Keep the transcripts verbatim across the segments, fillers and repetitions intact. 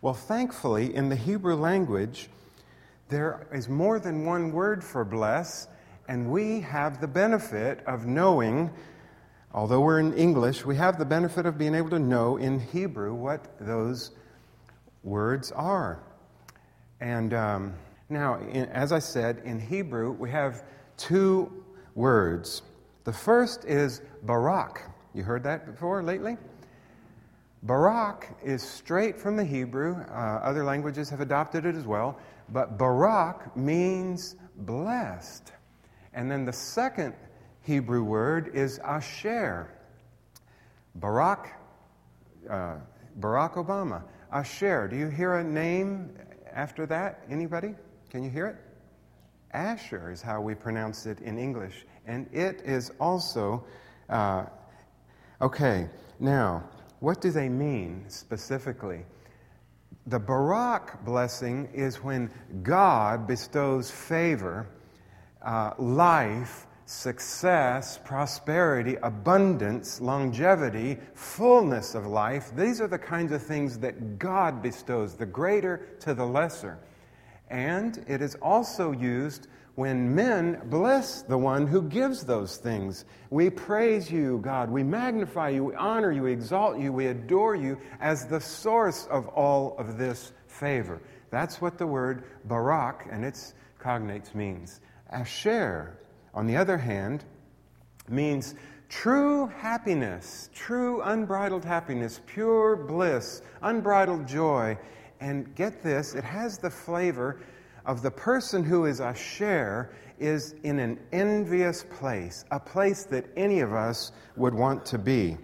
Well, thankfully, in the Hebrew language, there is more than one word for bless, and we have the benefit of knowing, although we're in English, we have the benefit of being able to know in Hebrew what those words are. And um, now, in, as I said, in Hebrew, we have two words. The first is barak. You heard that before lately? Barak is straight from the Hebrew. Uh, other languages have adopted it as well. But barak means blessed. And then the second Hebrew word is asher. Barack, uh, Barack Obama. Asher. Do you hear a name after that? Anybody? Can you hear it? Asher is how we pronounce it in English. And it is also... Uh, okay, now, what do they mean specifically? The Barak blessing is when God bestows favor, uh, life, success, prosperity, abundance, longevity, fullness of life. These are the kinds of things that God bestows, the greater to the lesser. And it is also used when men bless the one who gives those things. We praise you, God. We magnify you. We honor you. We exalt you. We adore you as the source of all of this favor. That's what the word barak and its cognates means. Asher, on the other hand, means true happiness, true unbridled happiness, pure bliss, unbridled joy. And get this, it has the flavor of the person who is asher is in an envious place, a place that any of us would want to be.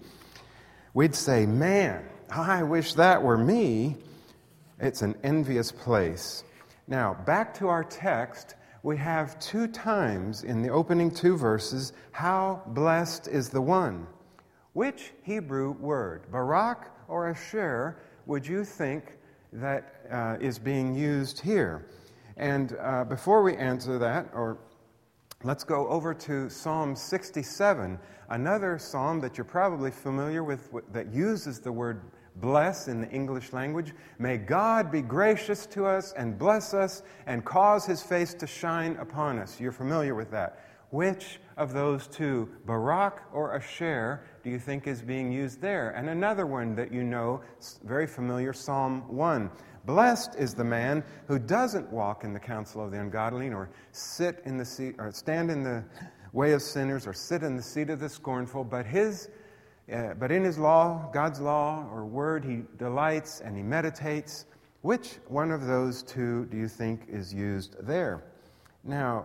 We'd say, man, I wish that were me. It's an envious place. Now, back to our text, we have two times in the opening two verses, how blessed is the one. Which Hebrew word, barak or asher, would you think that uh, is being used here? And uh, before we answer that, or let's go over to Psalm sixty-seven, another psalm that you're probably familiar with that uses the word bless in the English language. May God be gracious to us and bless us and cause His face to shine upon us. You're familiar with that. Which of those two, barak or asher, do you think is being used there? And another one that you know, very familiar, Psalm one. Blessed is the man who doesn't walk in the counsel of the ungodly, nor sit in the seat, or stand in the way of sinners, or sit in the seat of the scornful. But his, uh, but in his law, God's law or word, he delights and he meditates. Which one of those two do you think is used there? Now,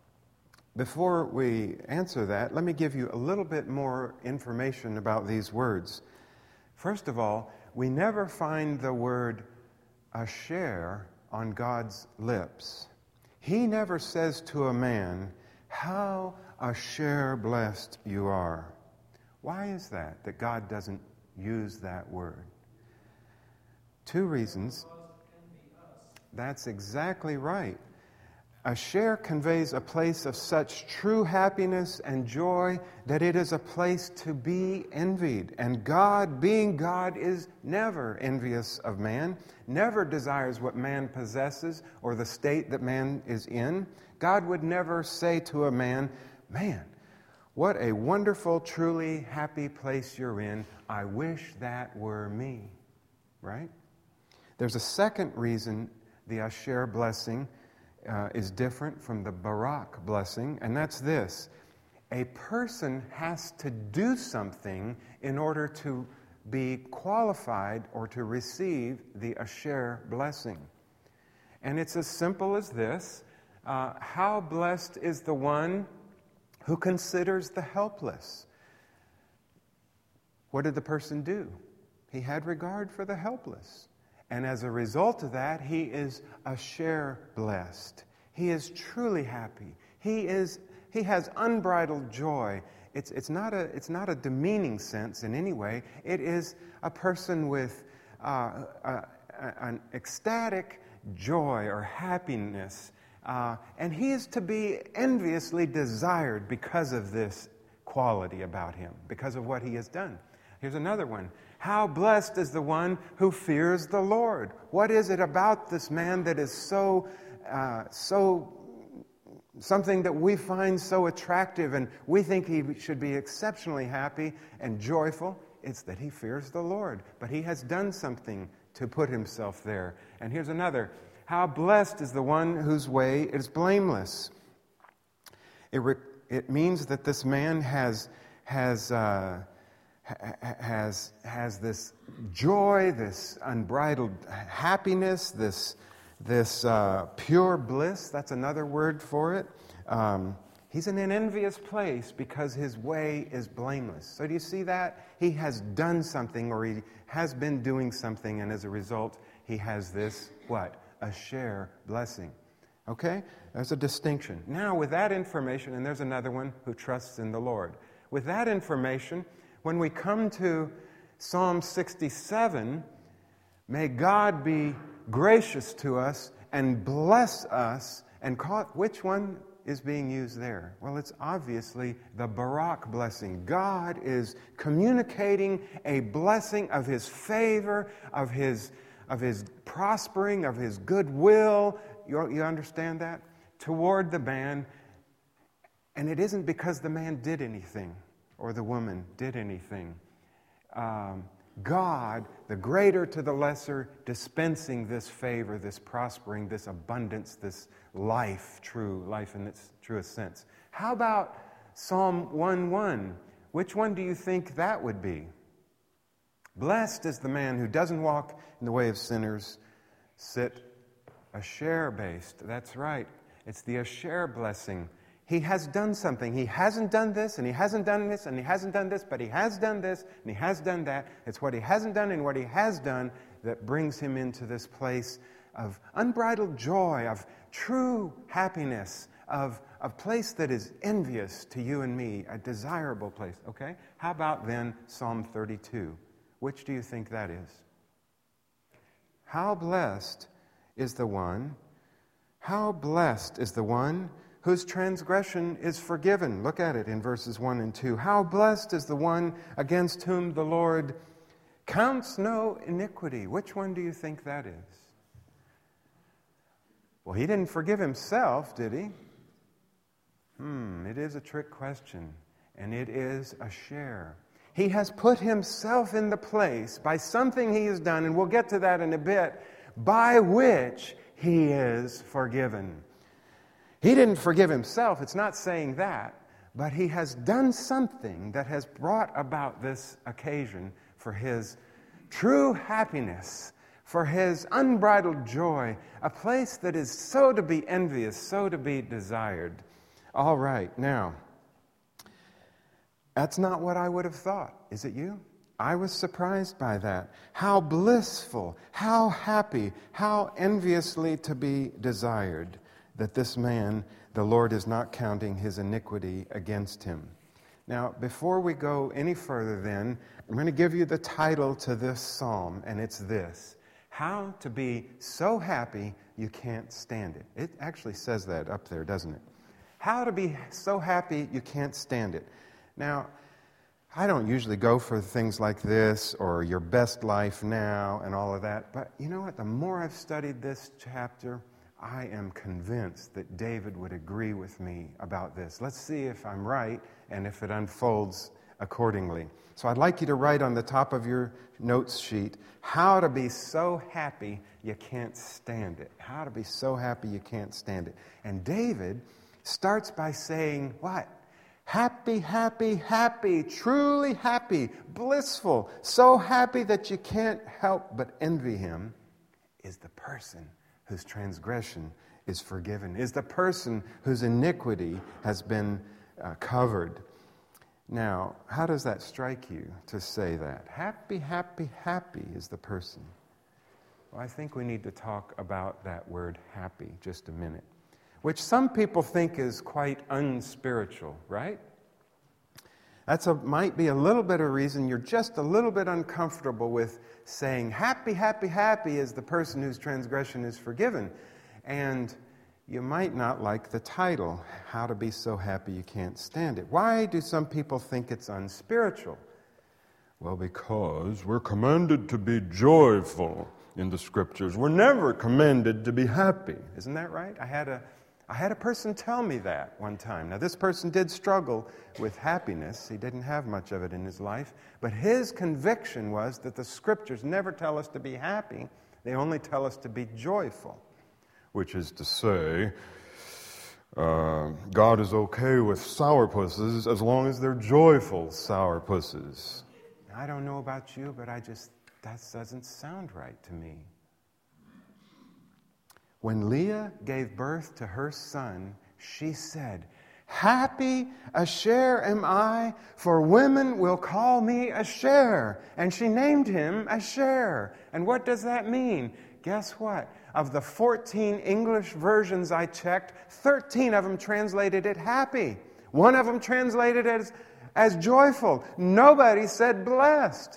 before we answer that, let me give you a little bit more information about these words. First of all, we never find the word asher on God's lips. He never says to a man, how asher blessed you are. Why is that, that God doesn't use that word? Two reasons. That's exactly right. Asher conveys a place of such true happiness and joy that it is a place to be envied. And God, being God, is never envious of man, never desires what man possesses or the state that man is in. God would never say to a man, man, what a wonderful, truly happy place you're in. I wish that were me. Right? There's a second reason the Asher blessing Uh, is different from the Barak blessing, and that's this. A person has to do something in order to be qualified or to receive the Asher blessing. And it's as simple as this. Uh, how blessed is the one who considers the helpless? What did the person do? He had regard for the helpless. And as a result of that, he is asher blessed. He is truly happy. He is he has unbridled joy. It's it's not a it's not a demeaning sense in any way. It is a person with uh, a, a, an ecstatic joy or happiness, uh, and he is to be enviously desired because of this quality about him, because of what he has done. Here's another one. How blessed is the one who fears the Lord. What is it about this man that is so, uh, so, something that we find so attractive and we think he should be exceptionally happy and joyful? It's that he fears the Lord. But he has done something to put himself there. And here's another. How blessed is the one whose way is blameless. It, re- it means that this man has, has, uh, ha- has, has this joy, this unbridled happiness, this, this uh, pure bliss. That's another word for it. Um, he's in an envious place because his way is blameless. So do you see that? He has done something, or he has been doing something, and as a result, he has this, what? A share blessing. Okay? There's a distinction. Now, with that information, and there's another one who trusts in the Lord. With that information, when we come to Psalm sixty-seven, may God be gracious to us and bless us. And call, which one is being used there? Well, it's obviously the Barak blessing. God is communicating a blessing of His favor, of His of His prospering, of His goodwill. You, you understand that? Toward the man. And it isn't because the man did anything or the woman did anything. Um, God, the greater to the lesser, dispensing this favor, this prospering, this abundance, this life, true life in its truest sense. How about Psalm one one? Which one do you think that would be? Blessed is the man who doesn't walk in the way of sinners, sit asher-based. That's right. It's the asher blessing. He has done something. He hasn't done this, and he hasn't done this, and he hasn't done this, but he has done this, and he has done that. It's what he hasn't done and what he has done that brings him into this place of unbridled joy, of true happiness, of a place that is envious to you and me, a desirable place. Okay? How about then Psalm thirty-two? Which do you think that is? How blessed is the one, how blessed is the one whose transgression is forgiven. Look at it in verses one and two. How blessed is the one against whom the Lord counts no iniquity. Which one do you think that is? Well, he didn't forgive himself, did he? Hmm, it is a trick question, and it is a share. He has put himself in the place by something he has done, and we'll get to that in a bit, by which he is forgiven. He didn't forgive himself, it's not saying that, but he has done something that has brought about this occasion for his true happiness, for his unbridled joy, a place that is so to be envious, so to be desired. All right, now, that's not what I would have thought. Is it you? I was surprised by that. How blissful, how happy, how enviously to be desired that this man, the Lord is not counting his iniquity against him. Now, before we go any further then, I'm going to give you the title to this psalm, and it's this: How to be so happy you can't stand it. It actually says that up there, doesn't it? How to be so happy you can't stand it. Now, I don't usually go for things like this or your best life now and all of that, but you know what? The more I've studied this chapter, I am convinced that David would agree with me about this. Let's see if I'm right and if it unfolds accordingly. So I'd like you to write on the top of your notes sheet, how to be so happy you can't stand it. How to be so happy you can't stand it. And David starts by saying what? Happy, happy, happy, truly happy, blissful, so happy that you can't help but envy him is the person whose transgression is forgiven, is the person whose iniquity has been uh, covered. Now, how does that strike you to say that? Happy, happy, happy is the person. Well, I think we need to talk about that word happy just a minute, which some people think is quite unspiritual, right? That's a, might be a little bit of reason you're just a little bit uncomfortable with saying happy, happy, happy is the person whose transgression is forgiven. And you might not like the title, How to Be So Happy You Can't Stand It. Why do some people think it's unspiritual? Well, because we're commanded to be joyful in the Scriptures. We're never commanded to be happy. Isn't that right? I had a I had a person tell me that one time. Now, this person did struggle with happiness. He didn't have much of it in his life. But his conviction was that the Scriptures never tell us to be happy. They only tell us to be joyful. Which is to say, uh, God is okay with sourpusses as long as they're joyful sourpusses. I don't know about you, but I just, that doesn't sound right to me. When Leah gave birth to her son, she said, "Happy Asher am I, for women will call me Asher." And she named him Asher. And what does that mean? Guess what? Of the fourteen English versions I checked, thirteen of them translated it happy. One of them translated it as, as joyful. Nobody said blessed.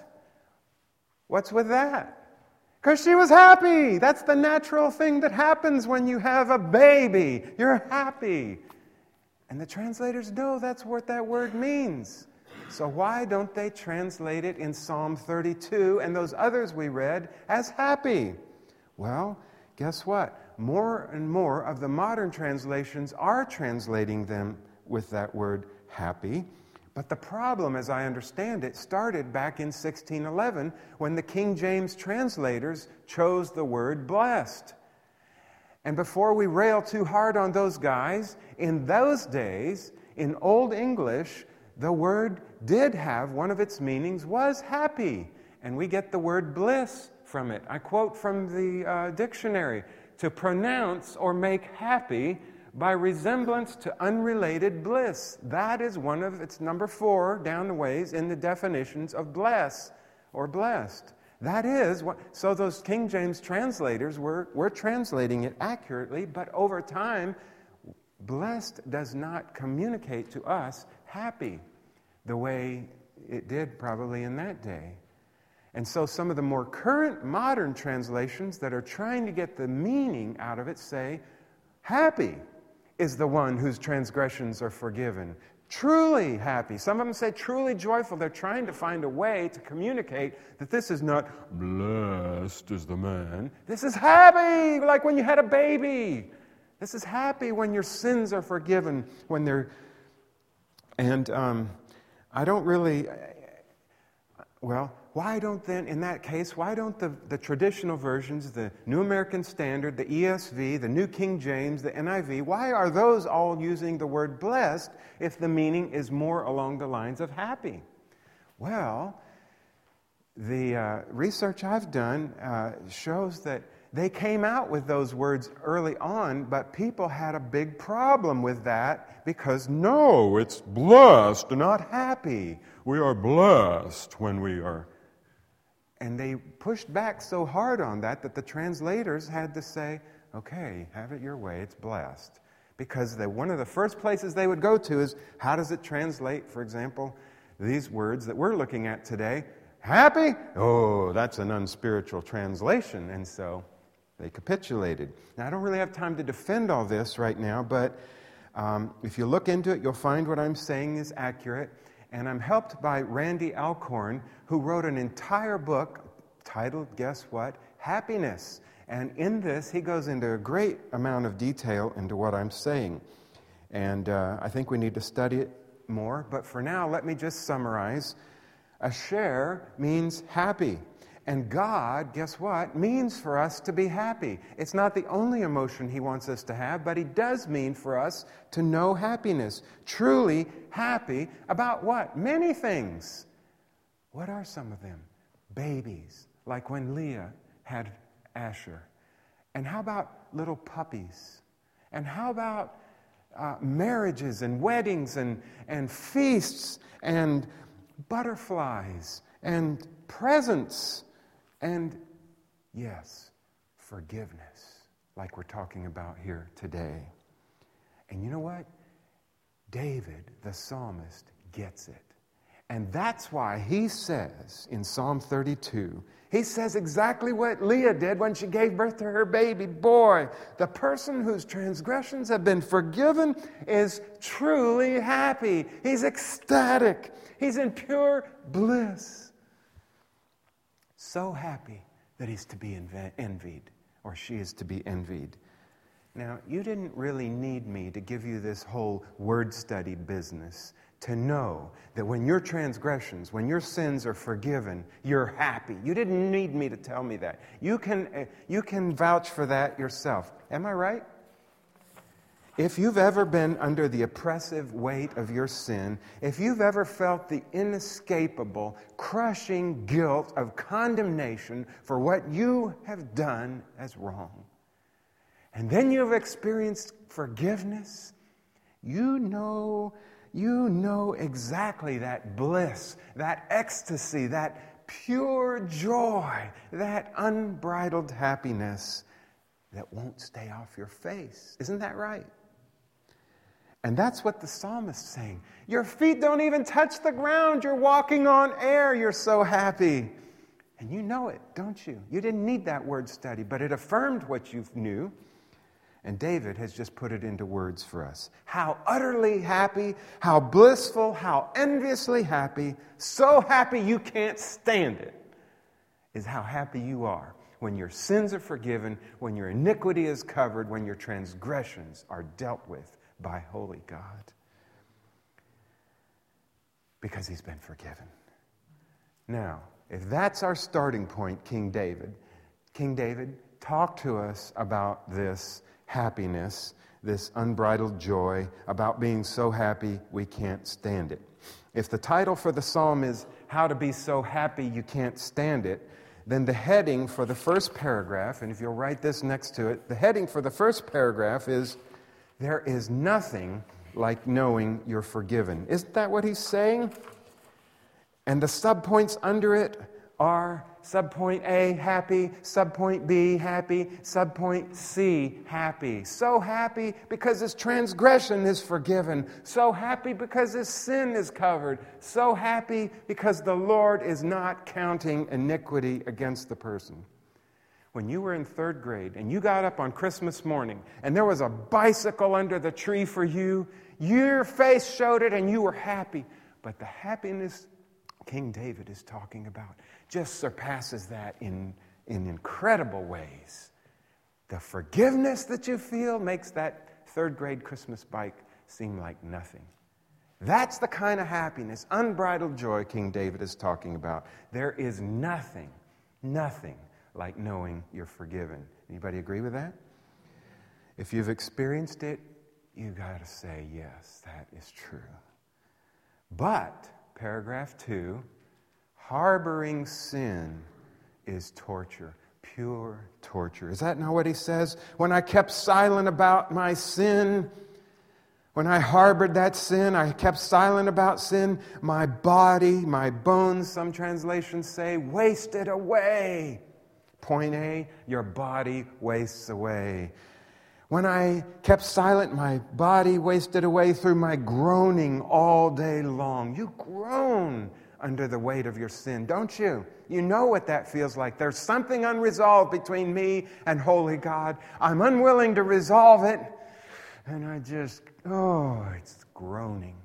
What's with that? Because she was happy. That's the natural thing that happens when you have a baby. You're happy. And the translators know that's what that word means. So why don't they translate it in Psalm thirty-two and those others we read as happy? Well, guess what? More and more of the modern translations are translating them with that word happy. But the problem, as I understand it, started back in sixteen eleven when the King James translators chose the word blessed. And before we rail too hard on those guys, in those days, in Old English, the word did have one of its meanings was happy. And we get the word bliss from it. I quote from the uh, dictionary, "To pronounce or make happy by resemblance to unrelated bliss." That is one of, it's number four down the ways in the definitions of bless or blessed. That is what, so those King James translators were, were translating it accurately, but over time, blessed does not communicate to us happy the way it did probably in that day. And so some of the more current modern translations that are trying to get the meaning out of it say, happy is the one whose transgressions are forgiven. Truly happy. Some of them say truly joyful. They're trying to find a way to communicate that this is not blessed is the man. This is happy, like when you had a baby. This is happy when your sins are forgiven, when they're... And um, I don't really... Well... Why don't then, in that case, why don't the, the traditional versions, the New American Standard, the E S V, the New King James, the N I V, why are those all using the word blessed if the meaning is more along the lines of happy? Well, the uh, research I've done uh, shows that they came out with those words early on, but people had a big problem with that because, no, it's blessed, not happy. We are blessed when we are... And they pushed back so hard on that that the translators had to say, okay, have it your way, it's blessed. Because the, one of the first places they would go to is, how does it translate, for example, these words that we're looking at today? Happy? Oh, that's an unspiritual translation. And so they capitulated. Now, I don't really have time to defend all this right now, but um, if you look into it, you'll find what I'm saying is accurate. And I'm helped by Randy Alcorn, who wrote an entire book titled, guess what? Happiness. And in this, he goes into a great amount of detail into what I'm saying. And uh, I think we need to study it more. But for now, let me just summarize. Asher means happy. And God, guess what, means for us to be happy. It's not the only emotion He wants us to have, but He does mean for us to know happiness. Truly happy about what? Many things. What are some of them? Babies, like when Leah had Asher. And how about little puppies? And how about uh, marriages and weddings and, and feasts and butterflies and presents? And, yes, forgiveness, like we're talking about here today. And you know what? David, the psalmist, gets it. And that's why he says in Psalm thirty-two, he says exactly what Leah did when she gave birth to her baby boy. The person whose transgressions have been forgiven is truly happy. He's ecstatic. He's in pure bliss. So happy that he's to be env- envied, or she is to be envied. Now, you didn't really need me to give you this whole word study business to know that when your transgressions, when your sins are forgiven, you're happy. You didn't need me to tell me that. You can, uh, you can vouch for that yourself. Am I right? If you've ever been under the oppressive weight of your sin, if you've ever felt the inescapable, crushing guilt of condemnation for what you have done as wrong, and then you've experienced forgiveness, you know, you know exactly that bliss, that ecstasy, that pure joy, that unbridled happiness that won't stay off your face. Isn't that right? And that's what the psalmist's saying. Your feet don't even touch the ground. You're walking on air. You're so happy. And you know it, don't you? You didn't need that word study, but it affirmed what you knew. And David has just put it into words for us. How utterly happy, how blissful, how enviously happy, so happy you can't stand it, is how happy you are when your sins are forgiven, when your iniquity is covered, when your transgressions are dealt with by holy God. Because he's been forgiven. Now, if that's our starting point, King David, King David, talk to us about this happiness, this unbridled joy, about being so happy we can't stand it. If the title for the psalm is How to Be So Happy You Can't Stand It, then the heading for the first paragraph, and if you'll write this next to it, the heading for the first paragraph is, There is nothing like knowing you're forgiven. Isn't that what he's saying? And the subpoints under it are subpoint A, happy, subpoint B, happy, subpoint C, happy. So happy because his transgression is forgiven. So happy because his sin is covered. So happy because the Lord is not counting iniquity against the person. When you were in third grade and you got up on Christmas morning and there was a bicycle under the tree for you, your face showed it and you were happy. But the happiness King David is talking about just surpasses that in, in incredible ways. The forgiveness that you feel makes that third grade Christmas bike seem like nothing. That's the kind of happiness, unbridled joy King David is talking about. There is nothing, nothing like knowing you're forgiven. Anybody agree with that? If you've experienced it, you got to say, yes, that is true. But, paragraph two, harboring sin is torture, pure torture. Is that not what he says? When I kept silent about my sin, when I harbored that sin, I kept silent about sin, my body, my bones, some translations say, wasted away. Point A, your body wastes away. When I kept silent, my body wasted away through my groaning all day long. You groan under the weight of your sin, don't you? You know what that feels like. There's something unresolved between me and holy God. I'm unwilling to resolve it. And I just, oh, it's groaning.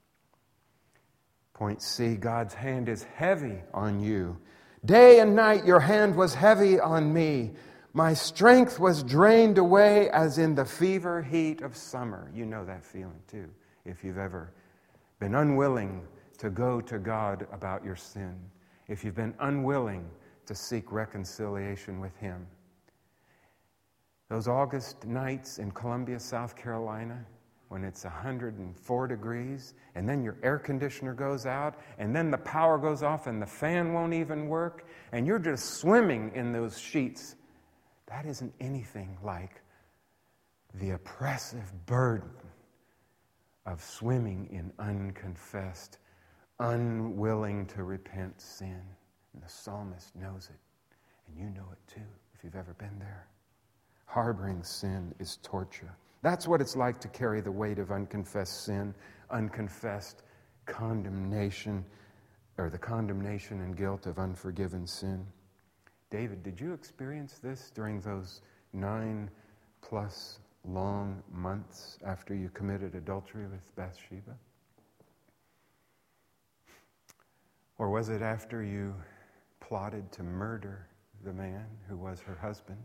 Point C, God's hand is heavy on you. Day and night your hand was heavy on me. My strength was drained away as in the fever heat of summer. You know that feeling too, if you've ever been unwilling to go to God about your sin, if you've been unwilling to seek reconciliation with Him. Those August nights in Columbia, South Carolina, when it's one hundred four degrees, and then your air conditioner goes out, and then the power goes off, and the fan won't even work, and you're just swimming in those sheets. That isn't anything like the oppressive burden of swimming in unconfessed, unwilling to repent sin. And the psalmist knows it, and you know it too, if you've ever been there. Harboring sin is torture. That's what it's like to carry the weight of unconfessed sin, unconfessed condemnation, or the condemnation and guilt of unforgiven sin. David, did you experience this during those nine plus long months after you committed adultery with Bathsheba? Or was it after you plotted to murder the man who was her husband.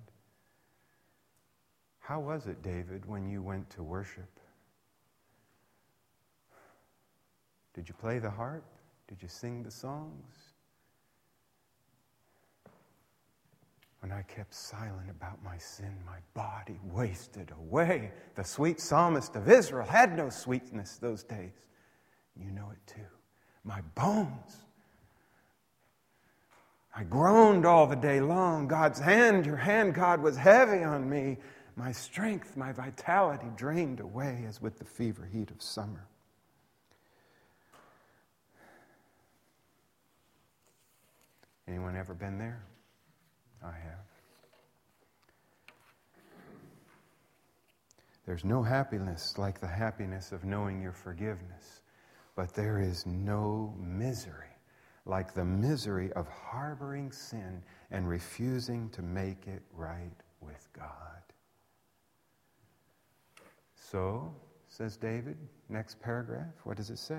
How was it, David, when you went to worship? Did you play the harp? Did you sing the songs? When I kept silent about my sin, my body wasted away. The sweet psalmist of Israel had no sweetness those days. You know it too. My bones. I groaned all the day long. God's hand, your hand, God, was heavy on me. My strength, my vitality drained away as with the fever heat of summer. Anyone ever been there? I have. There's no happiness like the happiness of knowing your forgiveness, but there is no misery like the misery of harboring sin and refusing to make it right with God. So, says David, next paragraph, what does it say?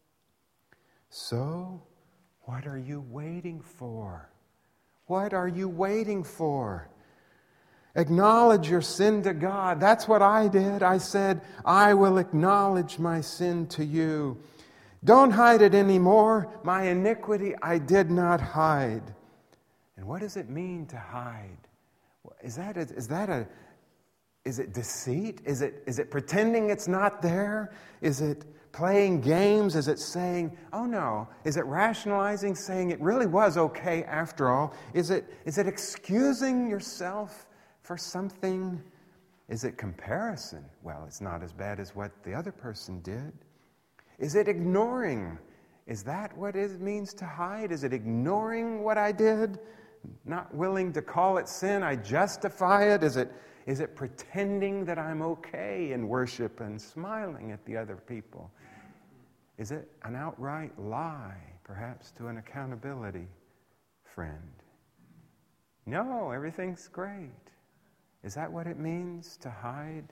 So, what are you waiting for? What are you waiting for? Acknowledge your sin to God. That's what I did. I said, I will acknowledge my sin to you. Don't hide it anymore. My iniquity I did not hide. And what does it mean to hide? Is that a, is that a is it deceit? Is it is it pretending it's not there? Is it playing games? Is it saying, oh no? Is it rationalizing, saying it really was okay after all? Is it is it excusing yourself for something? Is it comparison? Well, it's not as bad as what the other person did. Is it ignoring? Is that what it means to hide? Is it ignoring what I did? Not willing to call it sin? I justify it? Is it, is it pretending that I'm okay in worship and smiling at the other people? Is it an outright lie, perhaps to an accountability friend? No, everything's great. Is that what it means to hide?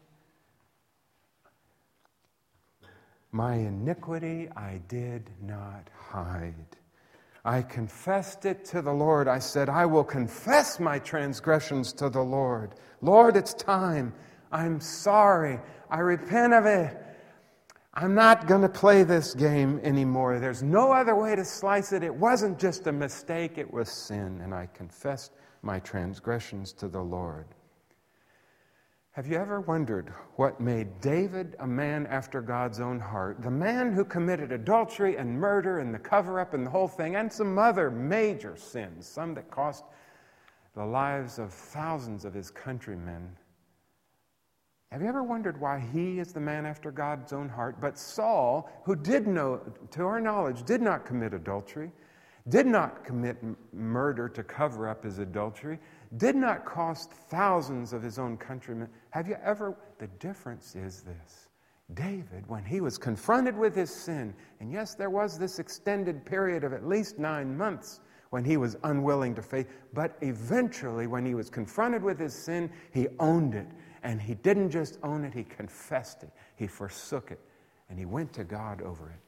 My iniquity I did not hide. I confessed it to the Lord. I said, I will confess my transgressions to the Lord. Lord, it's time. I'm sorry. I repent of it. I'm not going to play this game anymore. There's no other way to slice it. It wasn't just a mistake. It was sin. And I confessed my transgressions to the Lord. Have you ever wondered what made David a man after God's own heart? The man who committed adultery and murder and the cover-up and the whole thing, and some other major sins, some that cost the lives of thousands of his countrymen. Have you ever wondered why he is the man after God's own heart? But Saul, who did know, to our knowledge, did not commit adultery, did not commit m- murder to cover up his adultery, did not cost thousands of his own countrymen. Have you ever... The difference is this. David, when he was confronted with his sin, and yes, there was this extended period of at least nine months when he was unwilling to face, but eventually when he was confronted with his sin, he owned it. And he didn't just own it, he confessed it. He forsook it. And he went to God over it.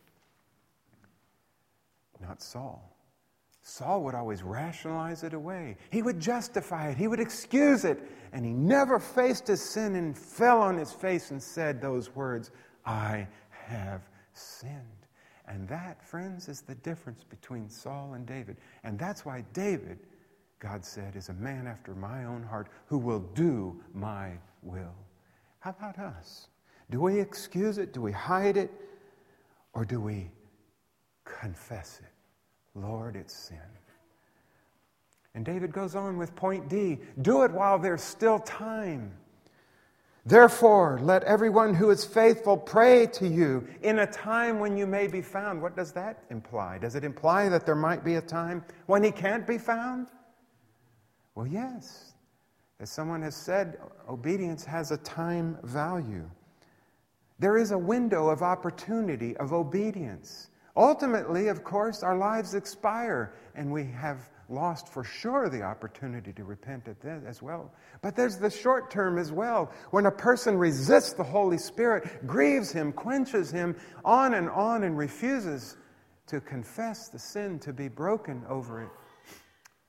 Not Saul. Saul would always rationalize it away. He would justify it. He would excuse it. And he never faced his sin and fell on his face and said those words, I have sinned. And that, friends, is the difference between Saul and David. And that's why David, God said, is a man after my own heart who will do my will. How about us? Do we excuse it? Do we hide it? Or do we confess it? Lord, it's sin. And David goes on with point D. Do it while there's still time. Therefore, let everyone who is faithful pray to you in a time when you may be found. What does that imply? Does it imply that there might be a time when he can't be found? Well, yes. As someone has said, obedience has a time value. There is a window of opportunity of obedience. Ultimately, of course, our lives expire, and we have lost for sure the opportunity to repent at that as well. But there's the short term as well, when a person resists the Holy Spirit, grieves Him, quenches Him, on and on, and refuses to confess the sin, to be broken over it.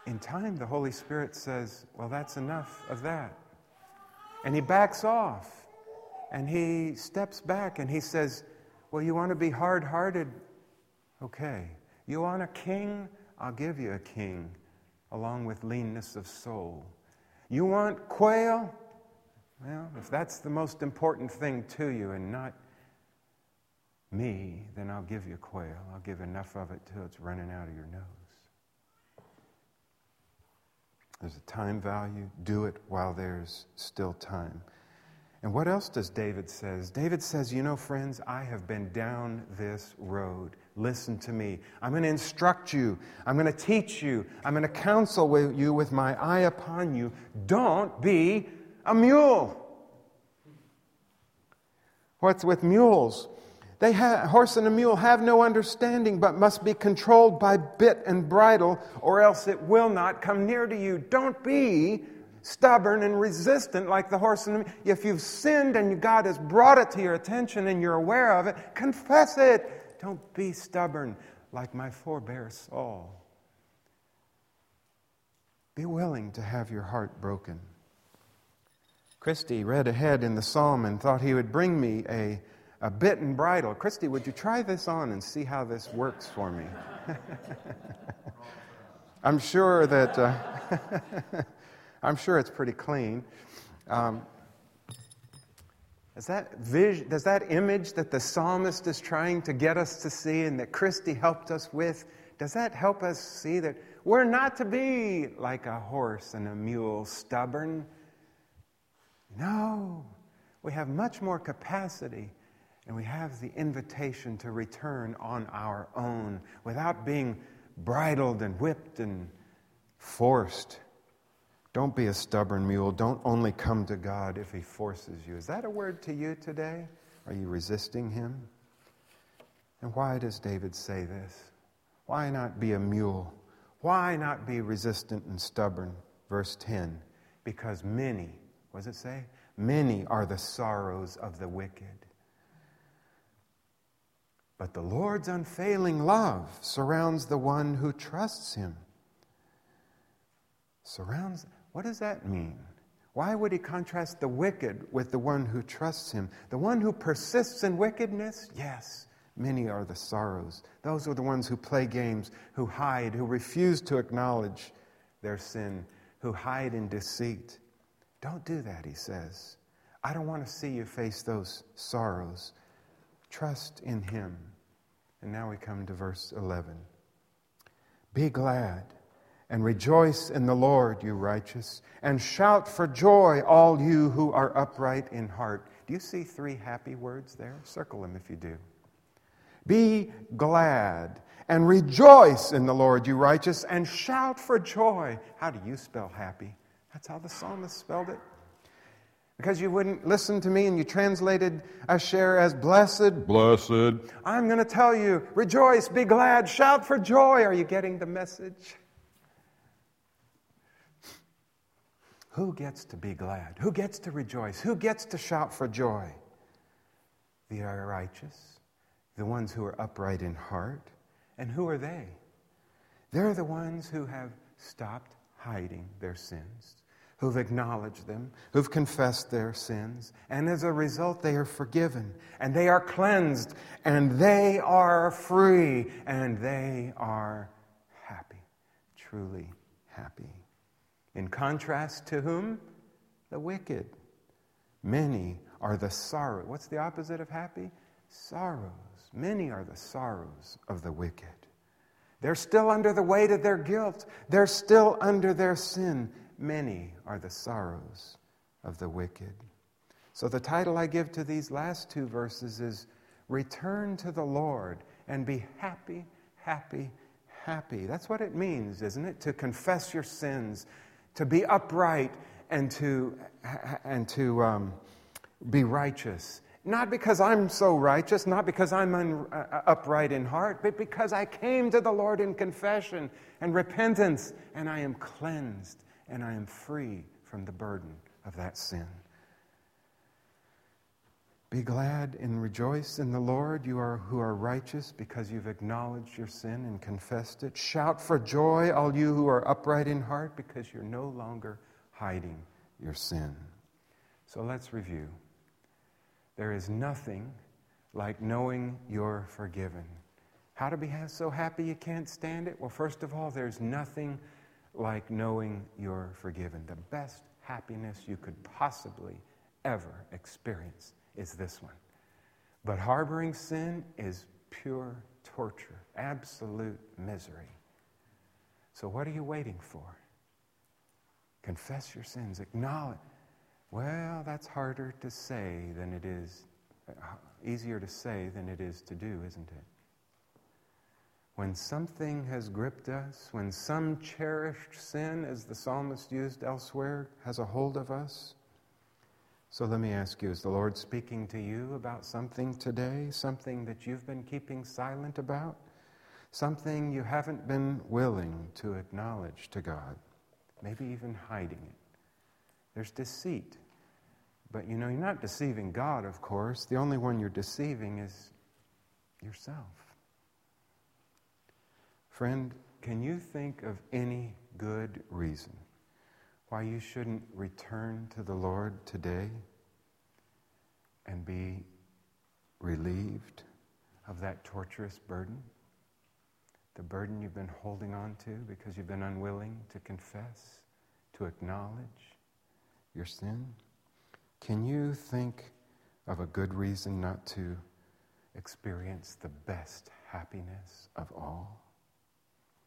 in time, the Holy Spirit says, well, that's enough of that. And he backs off. And he steps back and he says, well, you want to be hard-hearted? Okay. You want a king? I'll give you a king, along with leanness of soul. You want quail? Well, if that's the most important thing to you and not me, then I'll give you quail. I'll give enough of it till it's running out of your nose. There's a time value. Do it while there's still time. And what else does David says? David says, you know, friends, I have been down this road. Listen to me. I'm going to instruct you. I'm going to teach you. I'm going to counsel with you with my eye upon you. Don't be a mule. What's with mules? They have, horse and a mule have no understanding, but must be controlled by bit and bridle, or else it will not come near to you. Don't be stubborn and resistant like the horse and the mule. If you've sinned and God has brought it to your attention and you're aware of it, confess it. Don't be stubborn like my forebear Saul. Be willing to have your heart broken. Christy read ahead in the psalm and thought he would bring me a A bit and bridle. Christy, would you try this on and see how this works for me? I'm sure that uh, I'm sure it's pretty clean. Um, does that vision, does that image that the psalmist is trying to get us to see and that Christy helped us with, does that help us see that we're not to be like a horse and a mule, stubborn? No, we have much more capacity. And we have the invitation to return on our own without being bridled and whipped and forced. Don't be a stubborn mule. Don't only come to God if He forces you. Is that a word to you today? Are you resisting Him? And why does David say this? Why not be a mule? Why not be resistant and stubborn? Verse ten, because many, what does it say? Many are the sorrows of the wicked. But the Lord's unfailing love surrounds the one who trusts Him. Surrounds, what does that mean? Why would He contrast the wicked with the one who trusts Him? The one who persists in wickedness? Yes, many are the sorrows. Those are the ones who play games, who hide, who refuse to acknowledge their sin, who hide in deceit. Don't do that, He says. I don't want to see you face those sorrows. Trust in Him. And now we come to verse eleven. Be glad and rejoice in the Lord, you righteous, and shout for joy, all you who are upright in heart. Do you see three happy words there? Circle them if you do. Be glad and rejoice in the Lord, you righteous, and shout for joy. How do you spell happy? That's how the psalmist spelled it. Because you wouldn't listen to me and you translated Asher as blessed. Blessed. I'm going to tell you, rejoice, be glad, shout for joy. Are you getting the message? Who gets to be glad? Who gets to rejoice? Who gets to shout for joy? The righteous, the ones who are upright in heart. And who are they? They're the ones who have stopped hiding their sins, who've acknowledged them, who've confessed their sins, and as a result they are forgiven, and they are cleansed, and they are free, and they are happy, truly happy. In contrast to whom? The wicked. Many are the sorrows. What's the opposite of happy? Sorrows. Many are the sorrows of the wicked. They're still under the weight of their guilt. They're still under their sin. Many are the sorrows of the wicked. So the title I give to these last two verses is Return to the Lord and be happy, happy, happy. That's what it means, isn't it? To confess your sins, to be upright, and to and to um, be righteous. Not because I'm so righteous, not because I'm un, uh, upright in heart, but because I came to the Lord in confession and repentance, and I am cleansed. And I am free from the burden of that sin. Be glad and rejoice in the Lord, you are, who are righteous, because you've acknowledged your sin and confessed it. Shout for joy, all you who are upright in heart, because you're no longer hiding your sin. So let's review. There is nothing like knowing you're forgiven. How to be so happy you can't stand it? Well, first of all, there's nothing like knowing you're forgiven. The best happiness you could possibly ever experience is this one. But harboring sin is pure torture, absolute misery. So what are you waiting for? Confess your sins, acknowledge. Well, that's harder to say than it is, easier to say than it is to do, isn't it? When something has gripped us, when some cherished sin, as the psalmist used elsewhere, has a hold of us. So let me ask you, is the Lord speaking to you about something today? Something that you've been keeping silent about? Something you haven't been willing to acknowledge to God? Maybe even hiding it. There's deceit. But you know, you're not deceiving God, of course. The only one you're deceiving is yourself. Friend, can you think of any good reason why you shouldn't return to the Lord today and be relieved of that torturous burden? The burden you've been holding on to because you've been unwilling to confess, to acknowledge your sin? Can you think of a good reason not to experience the best happiness of all?